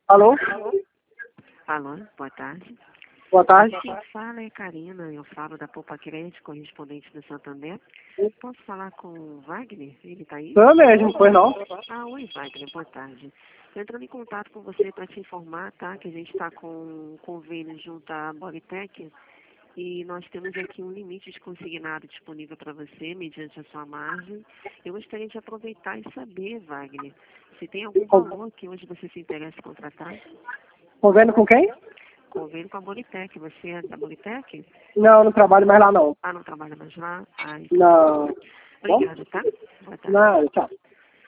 Alô? Alô, boa tarde. Boa tarde. Quem fala é Karina, eu falo da Poupa Crédito, correspondente do Santander. Posso falar com o Wagner? Ele está aí? Sou eu mesmo, pois não? Oi Wagner, boa tarde. Estou entrando em contato com você para te informar, tá? Que a gente está com um convênio junto à Boritec e nós temos aqui um limite de consignado disponível para você, mediante a sua margem. Eu gostaria de aproveitar e saber, Wagner, se tem algum valor que hoje você se interessa em contratar? Convênio com quem? Convênio com a Boritec. Você é da Boritec? Não trabalho mais lá não. Não trabalha mais lá? Então, Não. Bom? obrigada, tá? Boa tarde. Não, tchau.